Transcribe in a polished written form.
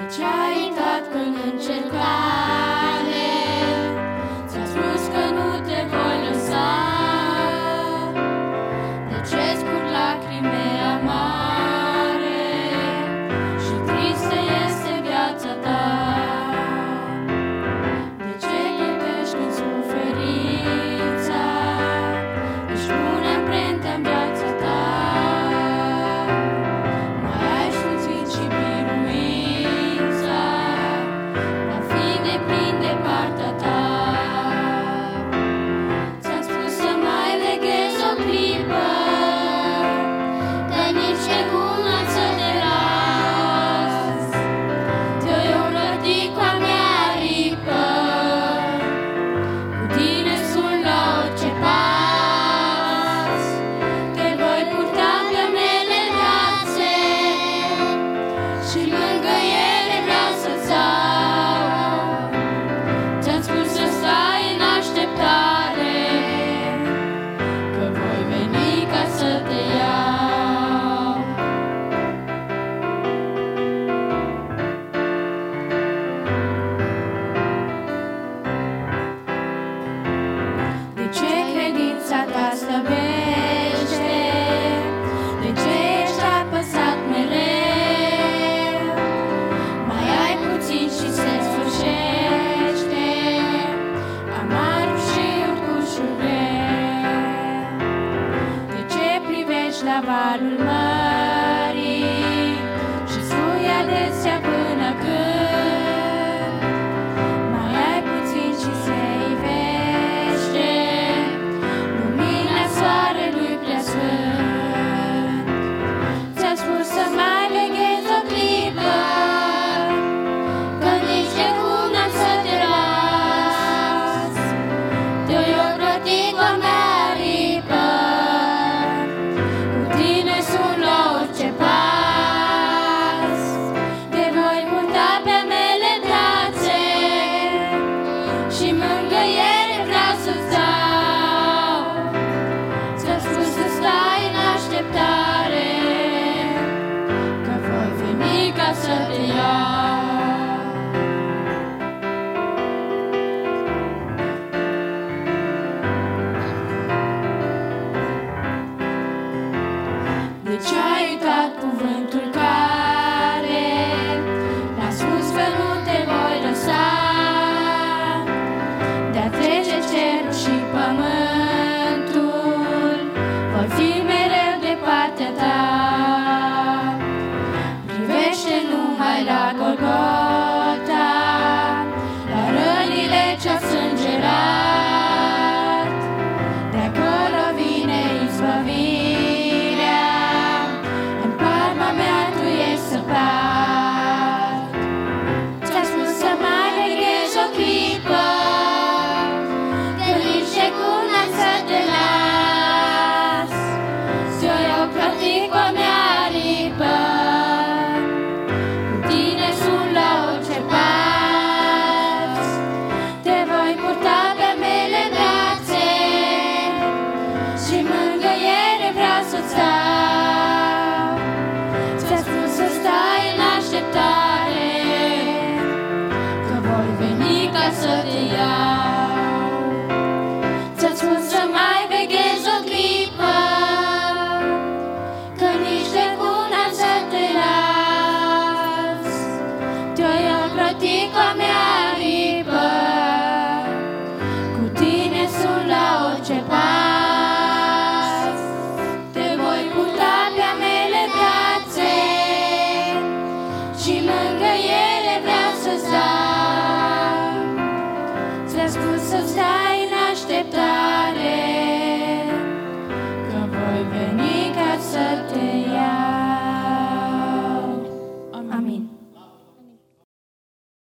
ce ai intrat când încercare ți-a spus că nu te voi lăsa? De ce scurg lacrime amare și tristă este viața ta? De ce gândești când suferința își pune amprenta-n viața ta? Mai ai sfârșit și biruința a fi deplin de partea ta. Ți-am spus să mai veghezi o clipă, că nici de cum n-am să te las. Te-o învățui cu a mea aripă, cu tine sunt la orice pas. Te voi purta pe mele brațe și lângă ele vreau să-ți stau. Ți-am spus să stai în așteptare, că voi veni ca să te iau. De ce credința ta slăbește? De ce ești apăsat mereu? Mai ai puțin și se sfârșește amarul și urcușul greu. De ce privești la valul mării și spui adesea până când? Mai ai puțin și se ivește lumina soarelui preasfânt. Ți-am spus să mai veghezi o clipă, că nici de cum n-am să te las. Te-o ocroti cu a mea aripă, cu tine sunt la orice pas. Te voi purta pe mele brațe și mângâiere vreau să-ți dau. Ți-am spus să stai în așteptare, că voi veni ca să te iau. De ce ai uitat cuvântul care mi-a spus că nu te voi lăsa? De-a trece cerul și pământul, voi fi mereu de partea ta. Privește numai la Golgota, la rănile ce-au sângerat. De acolo vine izbăvirea, în palma mea tu ești săpat. Ți-am spus să mai veghezi o clipă, că nici de cum n-am să te las. Ți-o iau practic cu a mea aripă, cu tine sunt la orice pas. Te voi purta pe mele brațe și mângâiere vreau să-ți dau. Ți-am spus să stai în așteptare, că voi veni ca să te iau. Ți-am spus să mai veghezi o clipă, că nici de cum n-am să te las. Te-o iau practic cu a mea aripă, cu tine sunt la orice pas. Te voi purta pe a mele brațe și mângâiere vreau să-ți dau. Ți-am spus să stai